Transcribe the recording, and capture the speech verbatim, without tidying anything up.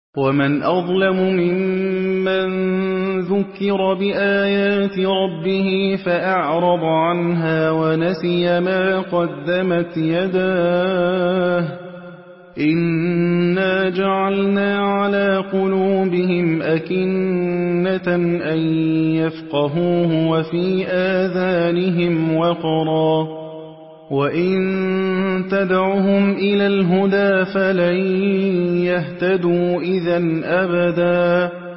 وَمَنْ أَظْلَمُ مِمَّن ذُكِّرَ بِآيَاتِ رَبِّهِ فَأَعْرَضَ عَنْهَا وَنَسِيَ مَا قَدَّمَتْ يَدَاهُ ۚ إِنَّا جَعَلْنَا عَلَىٰ قُلُوبِهِمْ أَكِنَّةً أَن يَفْقَهُوهُ وَفِي آذَانِهِمْ وَقْرًا ۚ وَإِن تَدْعُهُمْ إِلَى الْهُدَىٰ فَلَن يَهْتَدُوا إِذًا أَبَدًا